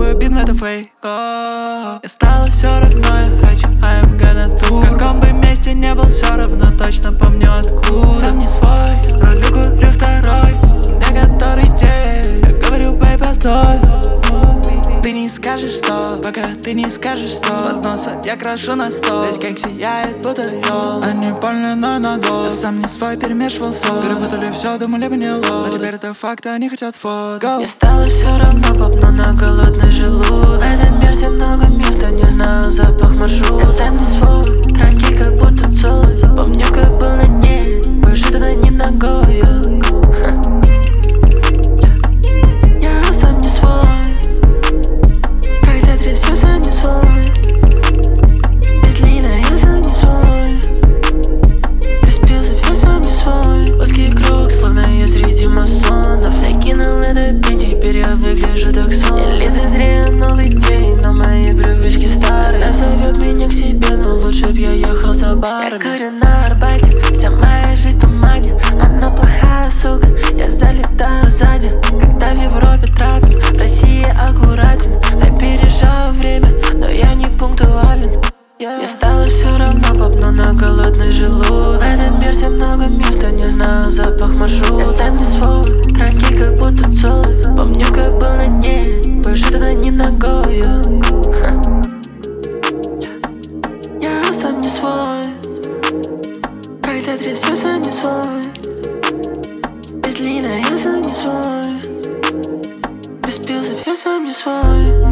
любой бит, это фейк. Я стала все равно, я хочу, I'm gonna do. В каком бы месте не был, все равно точно помню откуда. Сам не свой, рулю, курю второй. Мне который день, я говорю, бэй, постой. Ты не скажешь, что, пока ты не скажешь, что. С подноса я крашу на стол, весь кейк сияет, будто ёл. Они больно, но надолго. Я сам не свой, перемешивал соль. Перепутали все, думали, поняло. Но теперь это факт, они хотят фото. Мне стало все равно, поп, но на голодный желудок. В этом мире много места, не знаю запах маршрута. Я сам не свой, траки как будто целый. Помню, как был на дне, больше туда не ногою. Я сам не свой. Когда тряс, я сам не свой. Без лина, я сам не свой. Без пилсов, я сам не свой. Узкий круг, словно я среди масонов. Закинул этот бит, теперь я выгляжу так сон. Я лицезрею новый день, но мои привычки старые. Она зовет меня к себе, но лучше б я ехал за барами. Я курю на Арбате, вся моя жизнь в тумане. Она плохая, сука, я залетаю сзади. Когда в Европе трапим, в России аккуратен. Опережаю время, но я не пунктуален. Мне стало все равно, поп, но на голодный желудок. В этом мире много места, не знаю запах маршрута. Я сам не свой, траки как будто целый. Помню, как был на дне, больше туда не ногою. Я сам не свой. Когда тряс, я сам не свой. Без лина, я сам не свой. Без пилсов, я сам не свой.